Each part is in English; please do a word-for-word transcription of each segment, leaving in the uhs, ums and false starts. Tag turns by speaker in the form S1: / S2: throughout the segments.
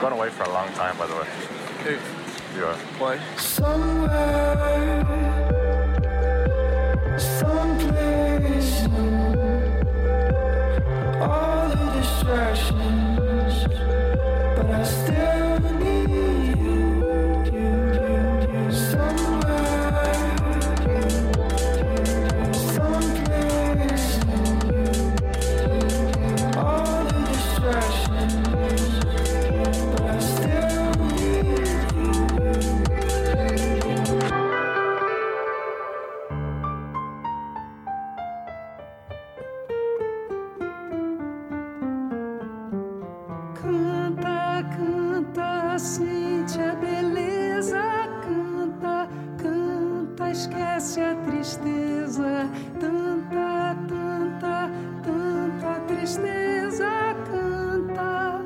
S1: gone away for a long time, by the way.
S2: Who?
S1: Yeah.
S2: Why?
S3: Somewhere, someplace new, all the distractions, but I still need you, you, you, you. Somewhere, someplace new, all the distractions, but I still need you.
S4: Canta, canta, sente a beleza. Canta, canta, esquece a tristeza. Tanta, tanta, tanta tristeza. Canta.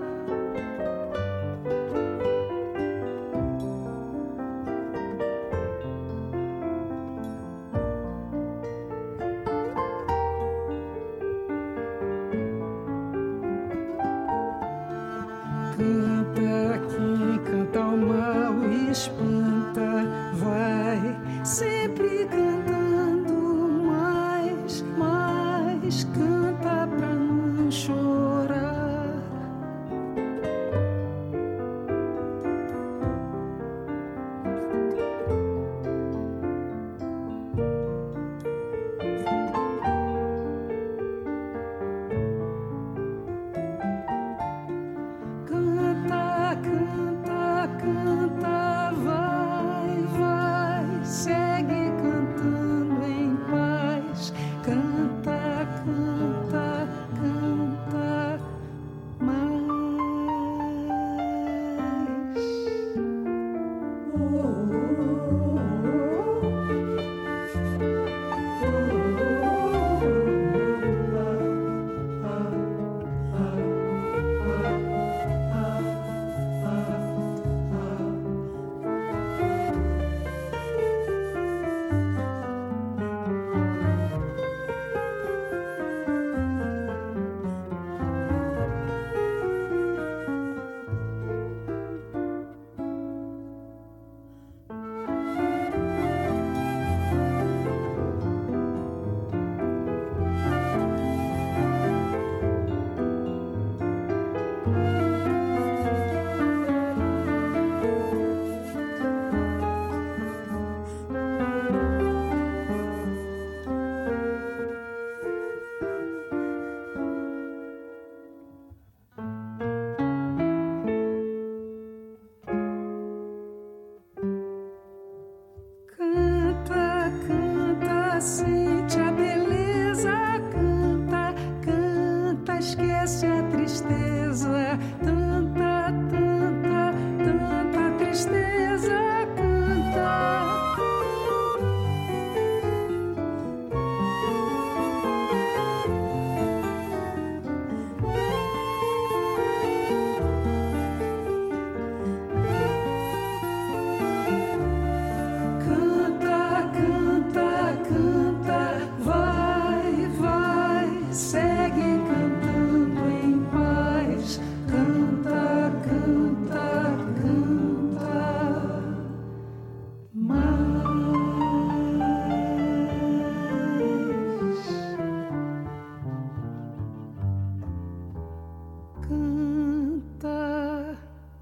S4: Canta aqui, canta o mal e espanta. Vai sempre cantando mais, mais. Canta pra não chorar. Canta, canta, canta, vai, vai, segue cantando em paz. Canta, canta, canta mais. Canta, canta, sente a beleza. Canta, canta, esquece a tristeza. Tanta, tanta, tanta tristeza. Canta. Canta, canta, canta, vai, vai, segue cantando em paz. Canta, canta, canta mais. Canta.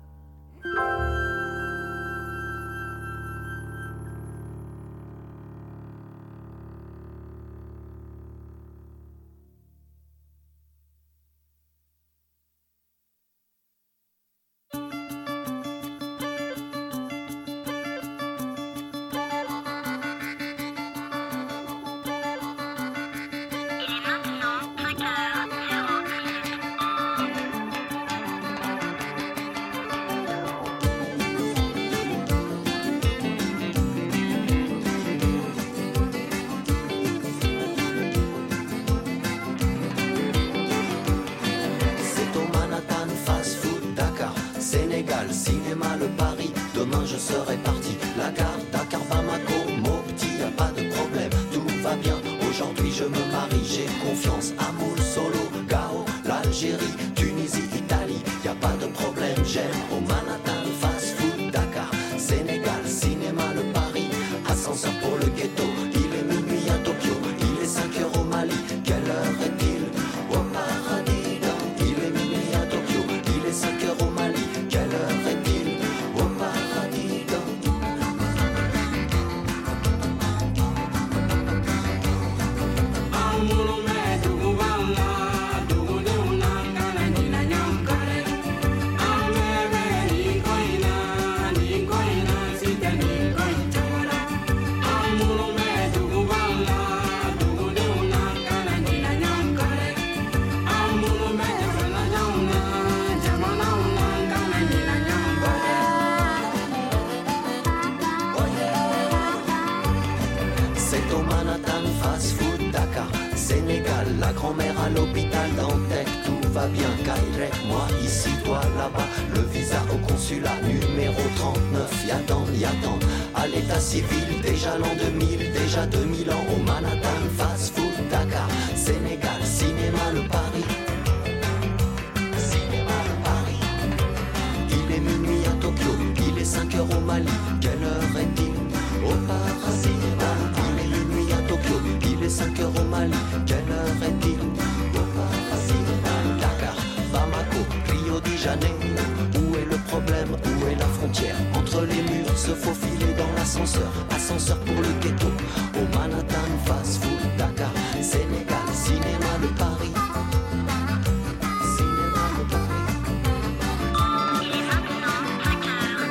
S5: Sénégal, cinéma, le Paris. Demain je serai parti. La gare, Dakar, Bamako, Mopti, y a pas de problème, tout va bien. Aujourd'hui je me marie, j'ai confiance. Amour, Solo, Gao, l'Algérie, Tunisie, Italie, y a pas de problème. J'aime au va bien, Kairek, moi ici, toi là-bas. Le visa au consulat, numéro trente-neuf, y'attend, y'attend. À l'état civil, déjà l'an deux mille, déjà deux mille ans. Au Manhattan, fast food, Dakar, Sénégal, cinéma, le Paris. Cinéma, le Paris. Il est minuit à Tokyo, il est cinq heures au Mali. Quelle heure est-il au paradis? Il est minuit à Tokyo, il est cinq heures au Mali. Quelle heure est-il au paradis? Dakar, Bamako, Rio de Janeiro. Où est le problème? Où est la frontière? Entre les murs, se faufiler dans l'ascenseur. Ascenseur pour le ghetto. Au Manhattan, fast food, Dakar, Sénégal, cinéma, le Paris. Cinéma, le Paris.
S2: Il est maintenant cinq heures.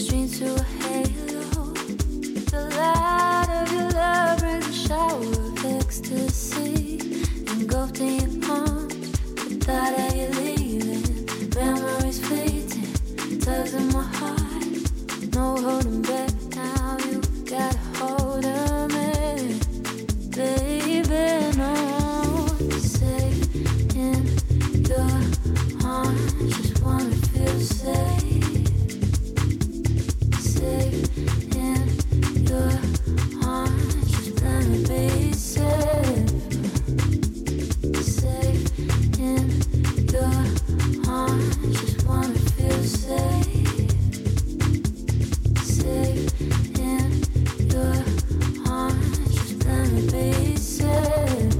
S6: streams through a halo. The light of your love brings a shower of ecstasy, engulfed in your arms. The thought of you leaving, memories fleeting, tugs in my heart, no holding back now. You got a hold of me, baby. No, safe in your arms, just wanna feel safe. Safe in your arms, just let me be safe. Safe in your arms, just wanna feel safe. Safe in your arms, just let me be safe.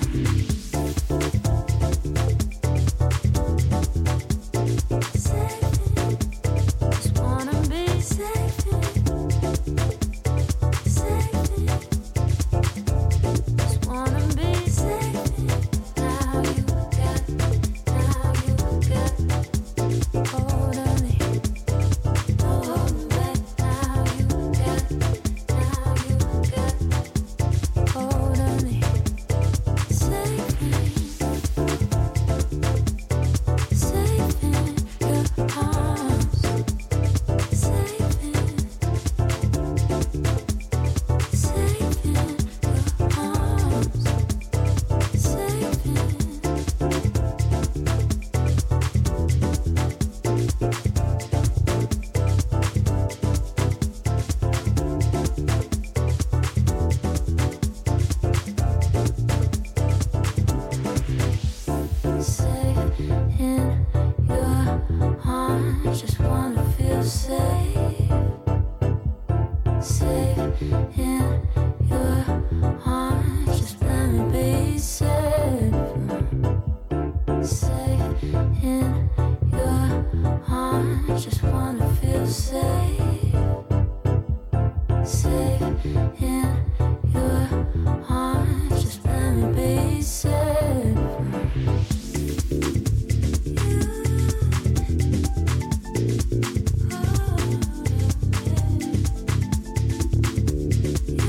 S6: Just wanna be safe. Just wanna be safe. Now you got, now you got hold of me. No holding back. Now you got, now you got hold of me. Safe, safe in your arms. Safe in, safe in your arms. Safe in. Safe in your arms, just wanna feel safe. Safe in your arms, just let me be safe. Safe in your arms, just wanna feel safe. Safe in your arms, just let me be safe. You, oh, yeah.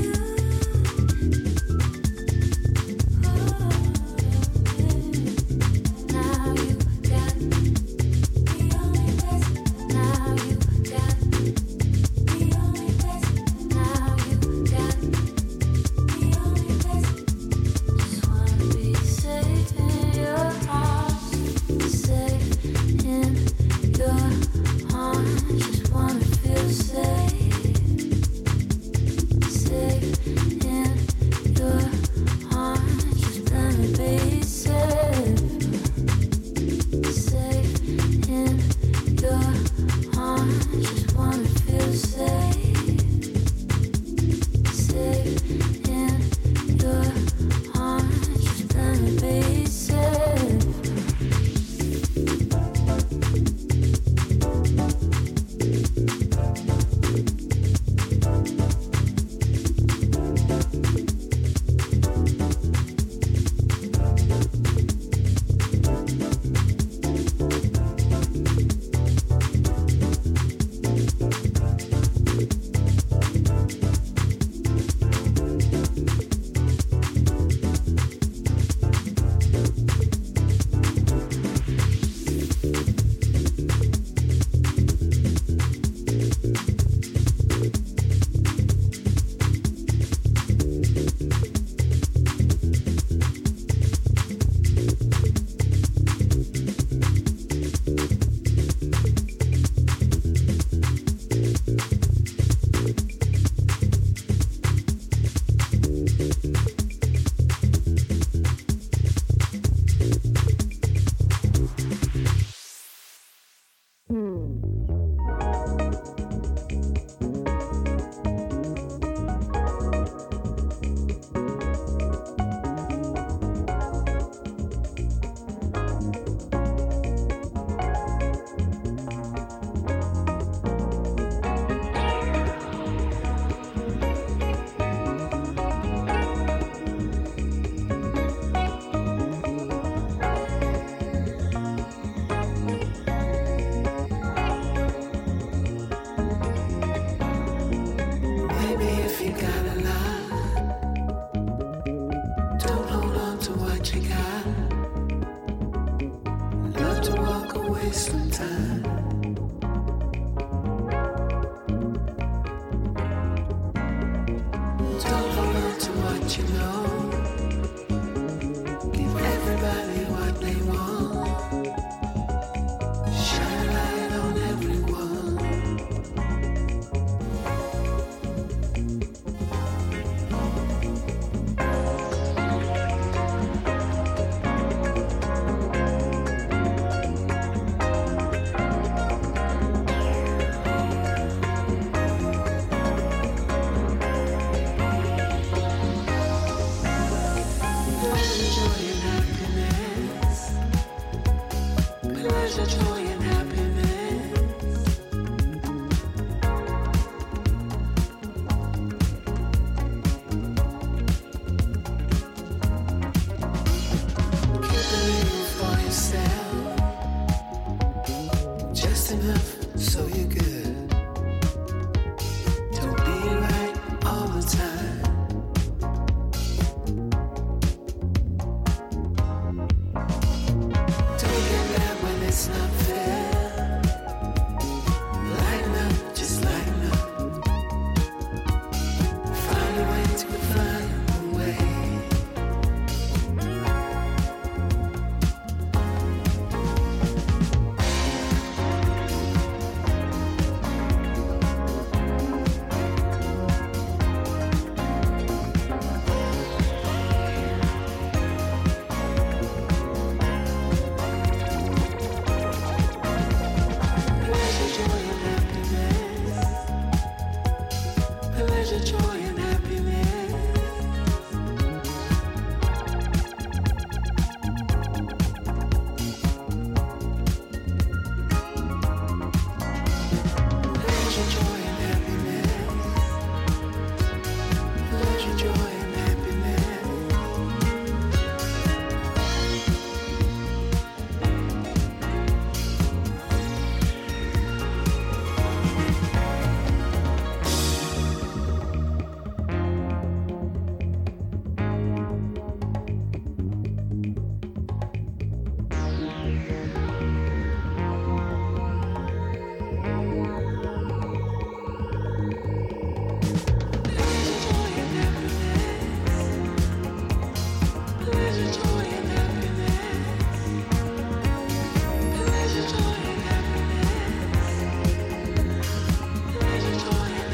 S4: you know. Give everybody what they want. Shine a light on everyone. Pleasure, joy, and happiness. Pleasure, joy, and happiness. Keep a little for yourself. Just enough so you're good. Don't be right all the time. Don't get mad when it's not fair. Lighten up, just lighten up. Find a way to find a way. Pleasure, joy, and happiness. Pleasure, joy, and happiness. Pleasure, joy, and happiness. Pleasure, joy, and happiness. Pleasure, joy, and happiness. Pleasure, joy, and happiness. Pleasure, joy, and happiness. Pleasure, joy, and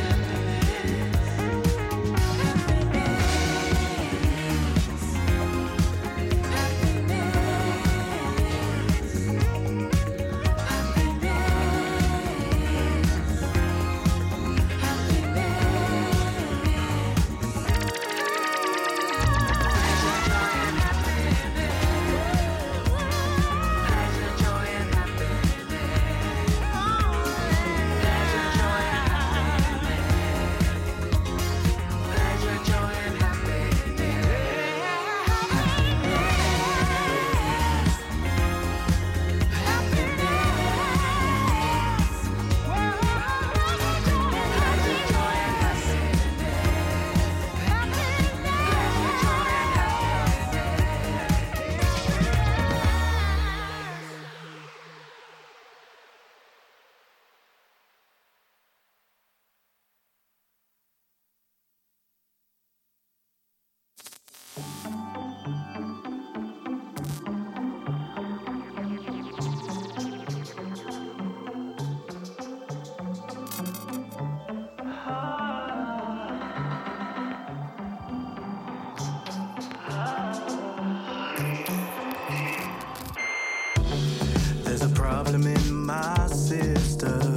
S7: There's a problem in my system,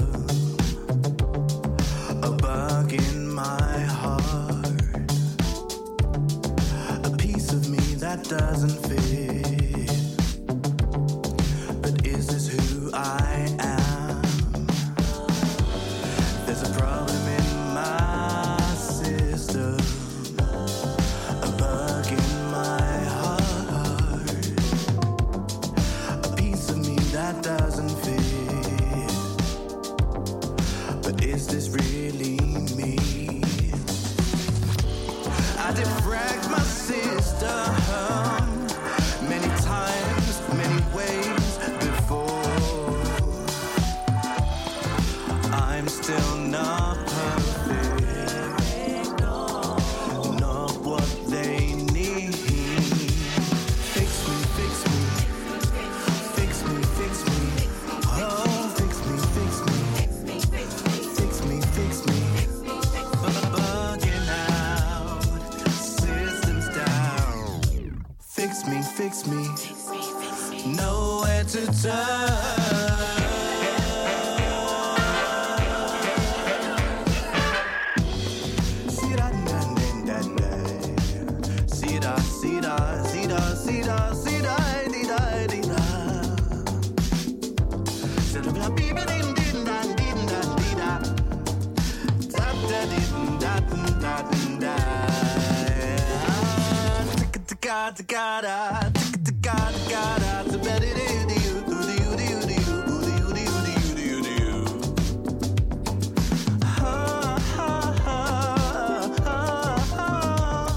S7: a bug in my heart, a piece of me that doesn't fit. But is this who I am? There's a problem in my system, a bug in my heart, a piece of me that doesn't fit. But is this really me? I defragged my system many times, many ways before. I'm still not perfect, not what they fix me. Nowhere to turn. Gotta, gotta, gotta, gotta, to bet it in you, do you, do you, do you, do you, do you, do you, do you. Ha, ha, ha, ha, ha,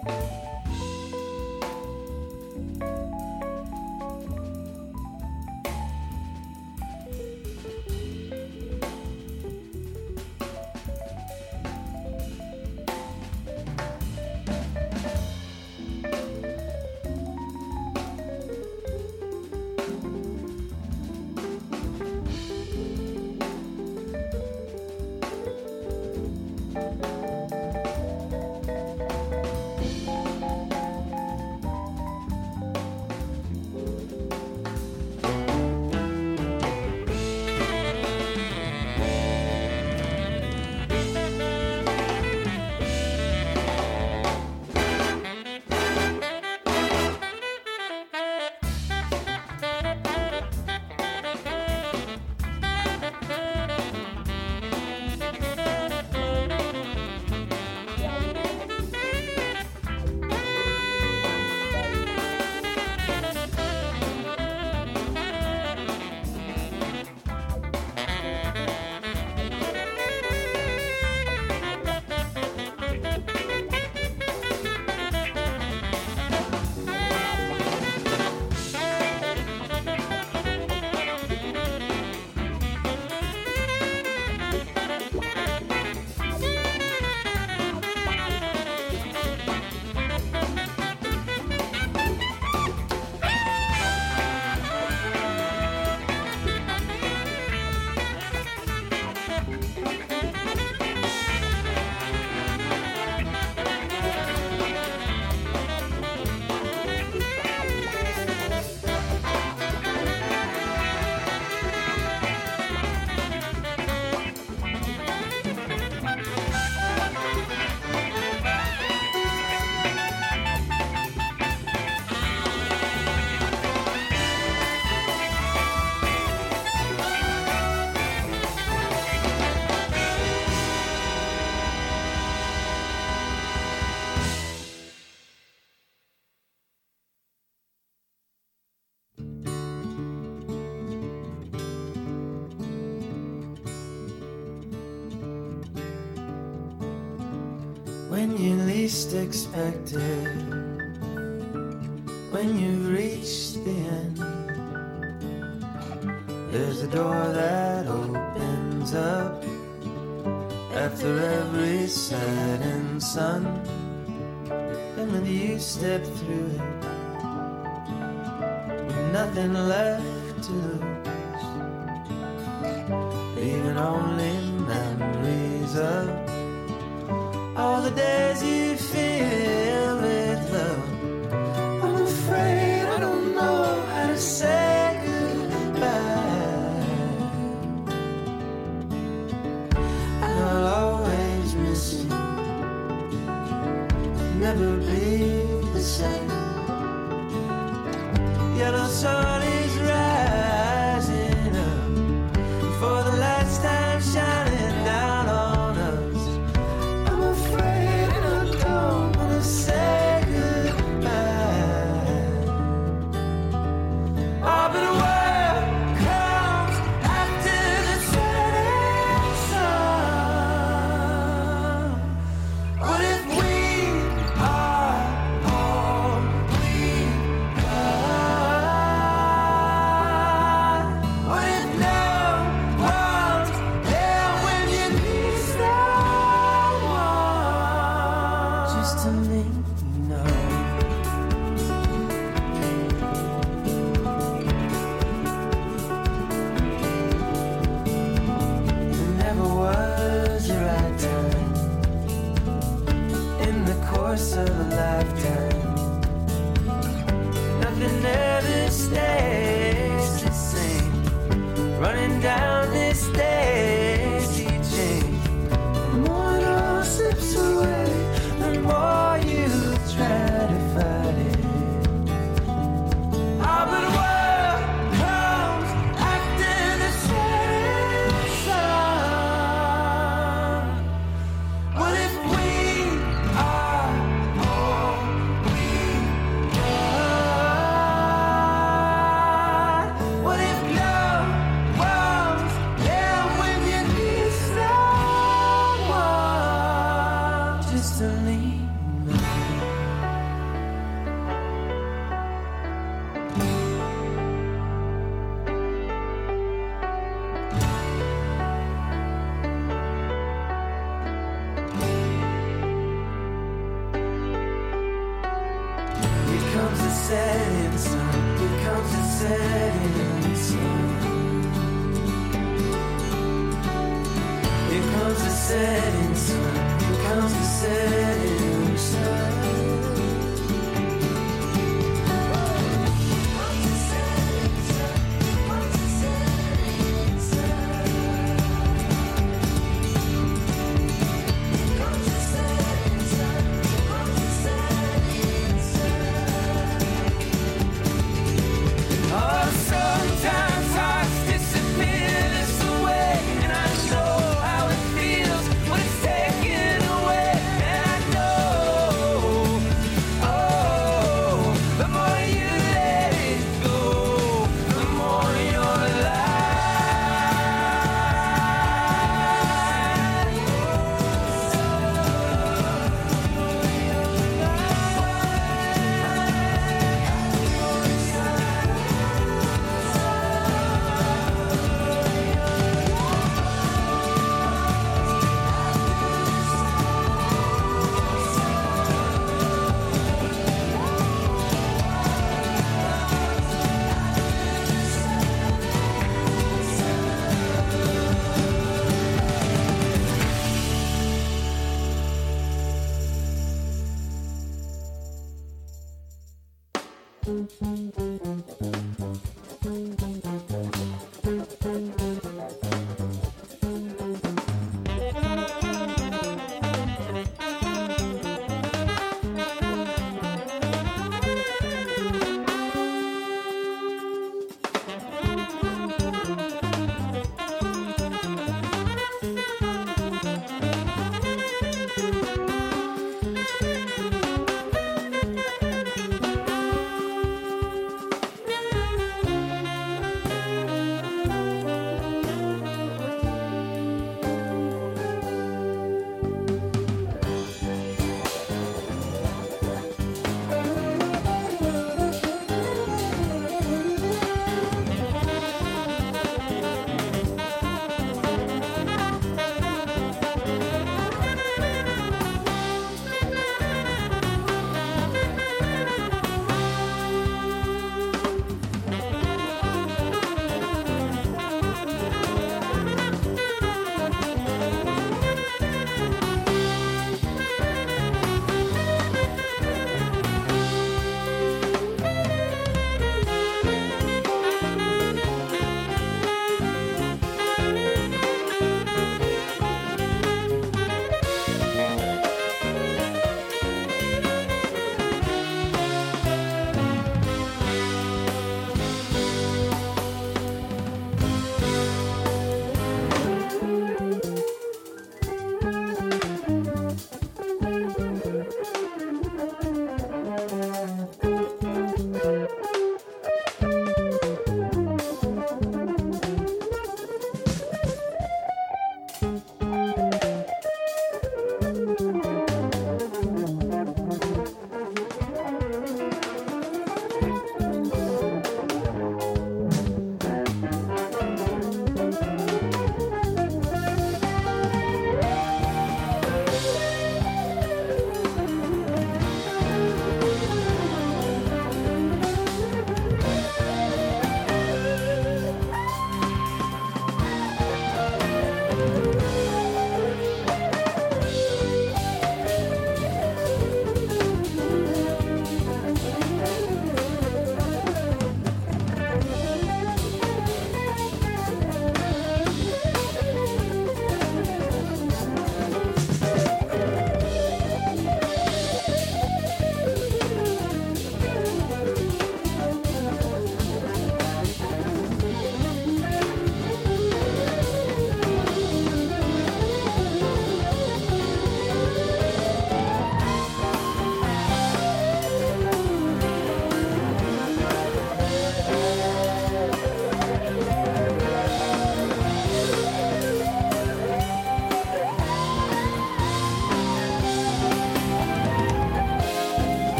S3: when you least expect it, when you reach the end, there's a door that opens up after every setting sun, and when you step through it with nothing left to lose, leaving only memories of all the days you feel with love. I'm afraid I don't know how to say goodbye. I'll always miss you, never be the same. Yellow sun is rising up for the last time, shining down on us. I'm afraid I don't wanna say goodbye. Oh, but what comes after the setting sun? What if we are all we got? What if no one's there when you need someone? Just to make you know. There never was a right time in the course of a lifetime. Nothing ever stays the same. Running down this daisy chain. The more it all slips away, the more you try to fight it. Ah, but what comes after the setting sun? What if we are all we got? comes the setting sun, here comes the setting sun. Here comes the setting sun, here comes the setting sun.